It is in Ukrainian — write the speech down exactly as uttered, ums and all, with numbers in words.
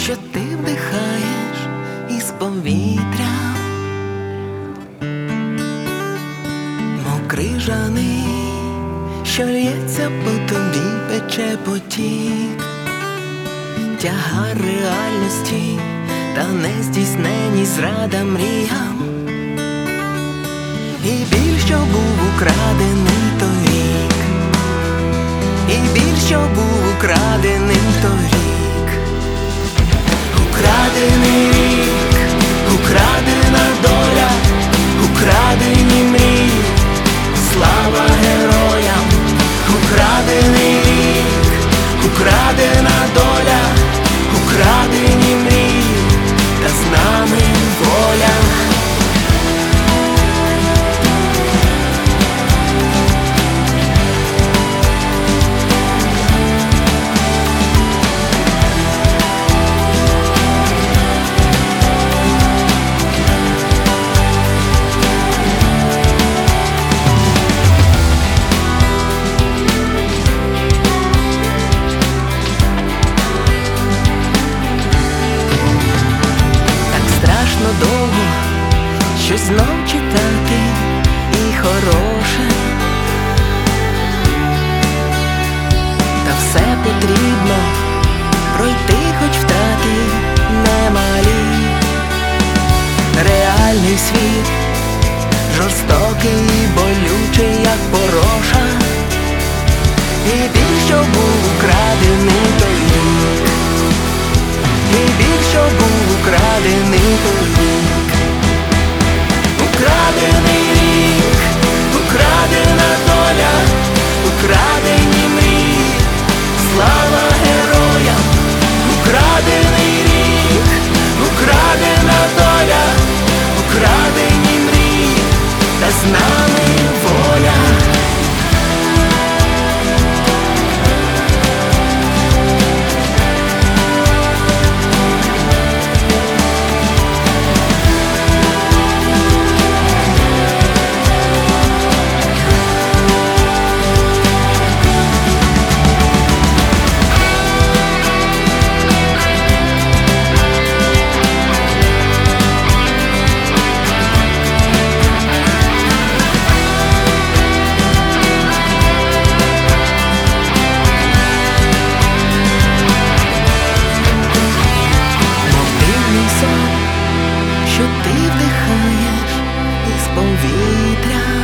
що ти вдихаєш із повітря, мов крижаний, що лється по тобі, пече потік, тягар реальності та нездійснені зрада мріям, і біль, що був украдений торік, і біль, що був украдений торік, украдений рік, украдена доля, украдені мрії, слава героям, украдений рік, украдена доля, украдені мрії, та з нами воля. Довго щось знов читати і хороше, та все потрібно пройти, хоч втрати немалі. Реальний світ жорстокий і болючий, як пороша, і біль, що був украдений торік, і біль, що був украдений торік. Украдений рік, украдена доля, украдені мрії, слава героям, украдений рік, украдена доля, украдені мрії, та з нами воля. Що ти вдихаєш із повітря,